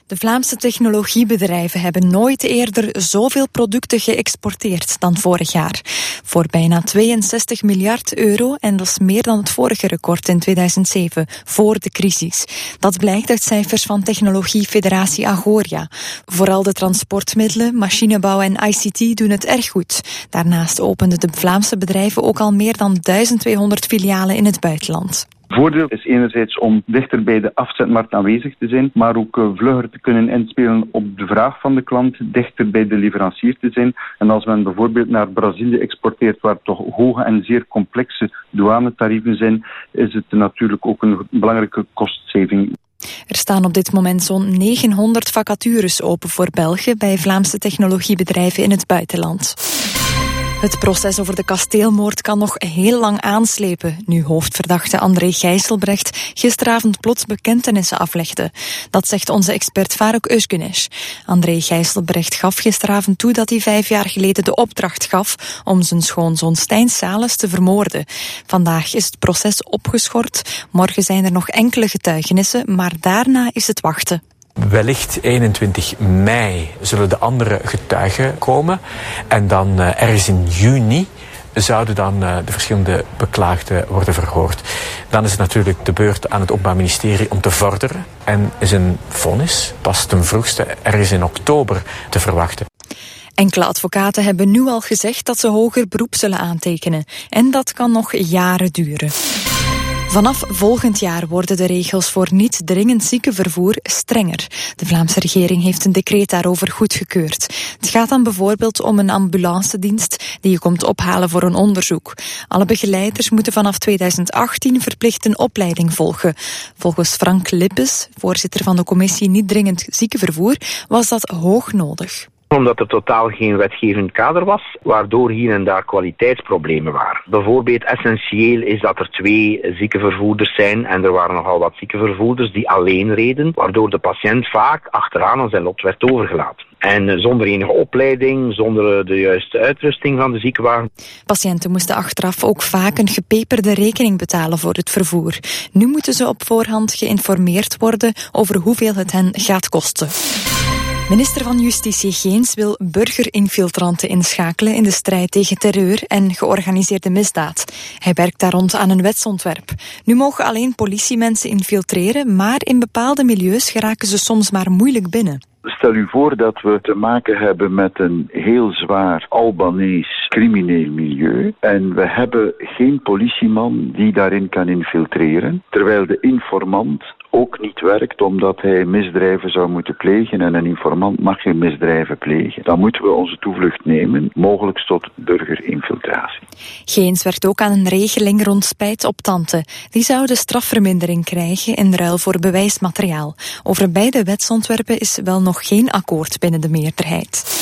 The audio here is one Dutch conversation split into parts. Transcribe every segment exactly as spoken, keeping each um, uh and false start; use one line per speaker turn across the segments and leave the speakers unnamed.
De Vlaamse technologiebedrijven hebben nooit eerder zoveel producten geëxporteerd dan vorig jaar. Voor bijna tweeënzestig miljard euro en dat is meer dan het vorige record in tweeduizend zeven, voor de crisis. Dat blijkt uit cijfers van technologiefederatie Agoria. Vooral de transportmiddelen, machinebouw en I C T doen het erg goed. Daarnaast openden de Vlaamse bedrijven ook al meer dan duizend tweehonderd filialen in het buitenland.
Voordeel is enerzijds om dichter bij de afzetmarkt aanwezig te zijn, maar ook uh, vlugger te kunnen inspelen op de vraag van de klant, dichter bij de leverancier te zijn. En als men bijvoorbeeld naar Brazilië exporteert, waar toch hoge en zeer complexe douanetarieven zijn, is het natuurlijk ook een belangrijke kostsaving.
Er staan op dit moment zo'n negenhonderd vacatures open voor België bij Vlaamse technologiebedrijven in het buitenland. Het proces over de kasteelmoord kan nog heel lang aanslepen, nu hoofdverdachte André Gijselbrecht gisteravond plots bekentenissen aflegde. Dat zegt onze expert Faruk Özgüneş. André Gijselbrecht gaf gisteravond toe dat hij vijf jaar geleden de opdracht gaf om zijn schoonzoon Stijn Sales te vermoorden. Vandaag is het proces opgeschort. Morgen zijn er nog enkele getuigenissen, maar daarna is het wachten.
Wellicht eenentwintig mei zullen de andere getuigen komen. En dan uh, ergens in juni zouden dan uh, de verschillende beklaagden worden verhoord. Dan is het natuurlijk de beurt aan het Openbaar Ministerie om te vorderen. En is een vonnis pas ten vroegste ergens in oktober te verwachten.
Enkele advocaten hebben nu al gezegd dat ze hoger beroep zullen aantekenen. En dat kan nog jaren duren. Vanaf volgend jaar worden de regels voor niet dringend ziekenvervoer strenger. De Vlaamse regering heeft een decreet daarover goedgekeurd. Het gaat dan bijvoorbeeld om een ambulancedienst die je komt ophalen voor een onderzoek. Alle begeleiders moeten vanaf tweeduizend achttien verplicht een opleiding volgen. Volgens Frank Lippes, voorzitter van de commissie Niet Dringend Ziekenvervoer, was dat hoog nodig.
Omdat er totaal geen wetgevend kader was, waardoor hier en daar kwaliteitsproblemen waren. Bijvoorbeeld essentieel is dat er twee ziekenvervoerders zijn en er waren nogal wat ziekenvervoerders die alleen reden, waardoor de patiënt vaak achteraan aan zijn lot werd overgelaten. En zonder enige opleiding, zonder de juiste uitrusting van de ziekenwagen.
Patiënten moesten achteraf ook vaak een gepeperde rekening betalen voor het vervoer. Nu moeten ze op voorhand geïnformeerd worden over hoeveel het hen gaat kosten. Minister van Justitie Geens wil burgerinfiltranten inschakelen in de strijd tegen terreur en georganiseerde misdaad. Hij werkt daar rond aan een wetsontwerp. Nu mogen alleen politiemensen infiltreren, maar in bepaalde milieus geraken ze soms maar moeilijk binnen.
Stel u voor dat we te maken hebben met een heel zwaar Albanees crimineel milieu en we hebben geen politieman die daarin kan infiltreren, terwijl de informant ook niet werkt omdat hij misdrijven zou moeten plegen en een informant mag geen misdrijven plegen. Dan moeten we onze toevlucht nemen, mogelijk tot burgerinfiltratie.
Geens werkt ook aan een regeling rond spijtoptanten. Die zouden strafvermindering krijgen in ruil voor bewijsmateriaal. Over beide wetsontwerpen is wel nog geen akkoord binnen de meerderheid.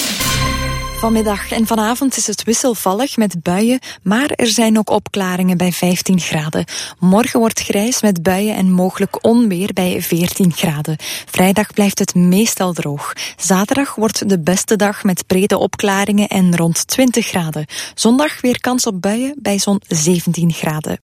Vanmiddag en vanavond is het wisselvallig met buien, maar er zijn ook opklaringen bij vijftien graden. Morgen wordt grijs met buien en mogelijk onweer bij veertien graden. Vrijdag blijft het meestal droog. Zaterdag wordt de beste dag met brede opklaringen en rond twintig graden. Zondag weer kans op buien bij zo'n zeventien graden.